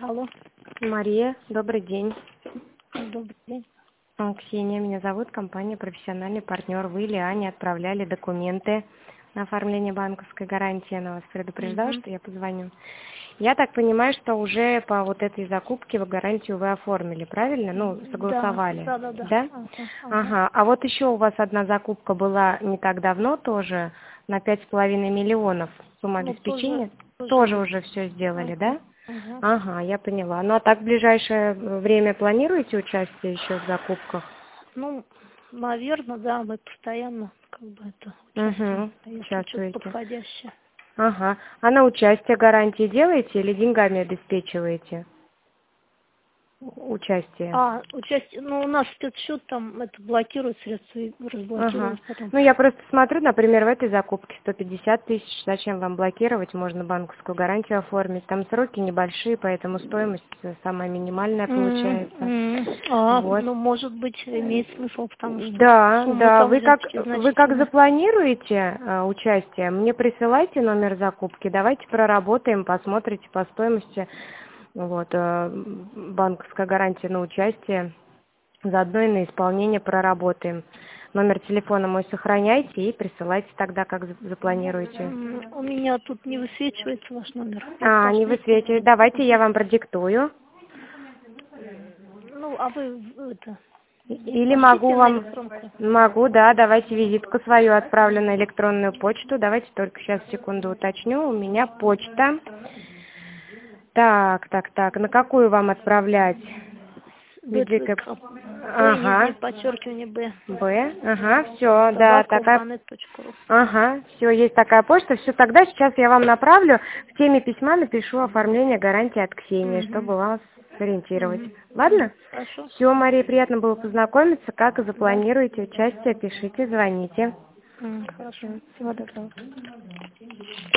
Алло. Мария, добрый день. Добрый день. Ксения, меня зовут, компания «Профессиональный партнер». Вы или Аня отправляли документы на оформление банковской гарантии. Она вас предупреждала, что я позвоню. Я так понимаю, что уже по вот этой закупке вы гарантию вы оформили, правильно? Ну, согласовали. Да? Да? Ага. А вот еще у вас одна закупка была не так давно тоже, на 5,5 миллионов сумма обеспечения. Тоже уже все сделали, да? Ага, я поняла. Ну, а так в ближайшее время планируете участие еще в закупках? Ну, наверное, да, мы постоянно участвуем. Если что-то подходящее. Ага. А на участие гарантии делаете или деньгами обеспечиваете участие? Участие. Ну, у нас спецсчет там это блокирует средства и разблокирует потом. Ну, я просто смотрю, например, в этой закупке 150 тысяч. Зачем вам блокировать? Можно банковскую гарантию оформить. Там сроки небольшие, поэтому стоимость самая минимальная получается. Ну, может быть, имеет смысл, потому что Да. Вы как запланируете участие, мне присылайте номер закупки, давайте проработаем, посмотрите по стоимости. Вот, банковская гарантия на участие, заодно и на исполнение проработаем. Номер телефона мой сохраняйте и присылайте тогда, как запланируете. У меня тут не высвечивается ваш номер. Не высвечивает. Давайте я вам продиктую. Ну, а вы это... Или могу, да, давайте визитку свою отправлю на электронную почту. Давайте только сейчас, секунду, уточню. У меня почта. Так, на какую вам отправлять? Подчеркивание Б. Все, да, такая. Все, есть такая почта. Все, тогда сейчас я вам направлю. В теме письма напишу оформление гарантии от Ксении, чтобы вас сориентировать. Ладно? Хорошо. Все, Мария, приятно было познакомиться. Как запланируете участие, пишите, звоните. Хорошо. Всего доброго.